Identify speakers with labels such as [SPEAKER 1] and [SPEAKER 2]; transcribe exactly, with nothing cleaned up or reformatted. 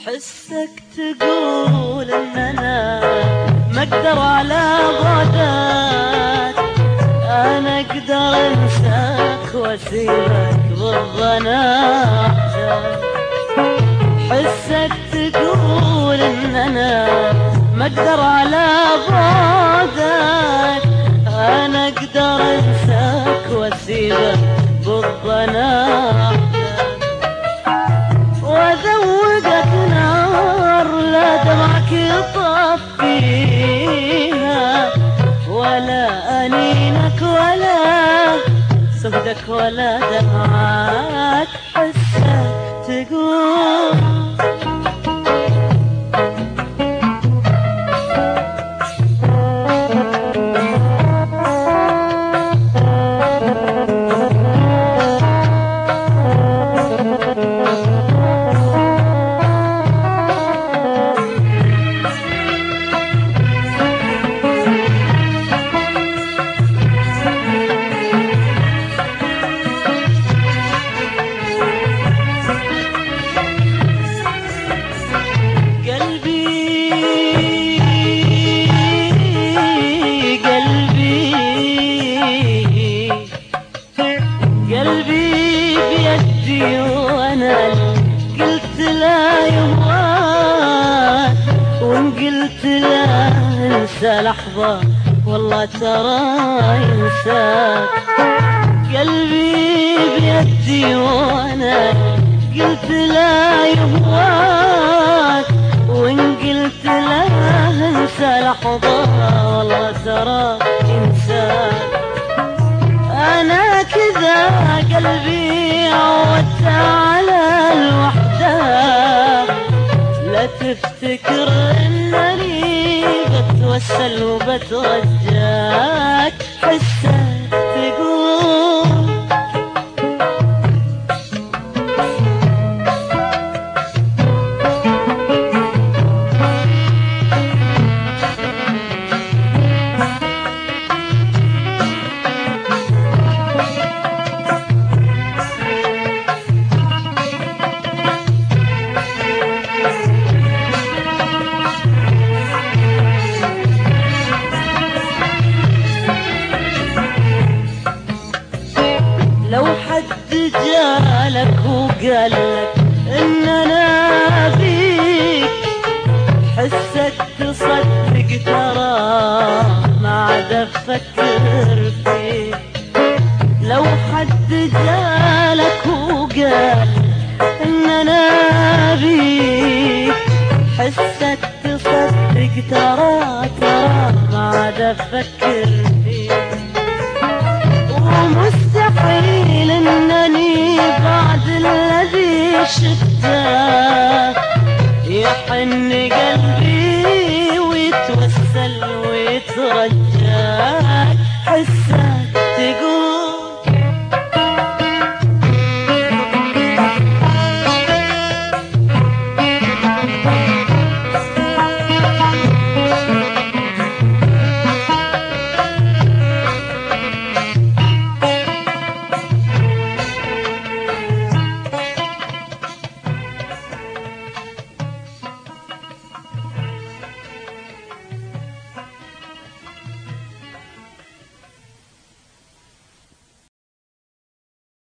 [SPEAKER 1] حسك تقول ان انا ما اقدر على بعدك، انا اقدر انساك واسيبك بالظناك. حسك تقول ان انا ما اقدر على بعدك، انا اقدر انساك واسيبك بالظناك. وأذوقك نار لا دمعك يطفيها، ولا أنينك ولا صدك ولا دمعك. حسك تقول قلبي بيدي وانا قلت لا يهواك، وان قلت لا انسى لحظة والله ترى ينساك. قلبي بيدي وانا قلت لا يهواك، وان قلت لا انسى لحظة والله ترى ينساك. أنا كذا قلبي عودت على الوحدة، لا تفتكر إنني بتوسل وبترجاك. حسك تقول لو حد جالك وقالك ان انا بيك، حسك تصدق ترى ما عاد افكر فيك. لو حد جالك وقال ان انا بيك، حسك تصدق ترى ترى ما عاد افكر فيك. ومستحيل انني بعد الذي شفته يحن قلبي ويتوسل ويترجى.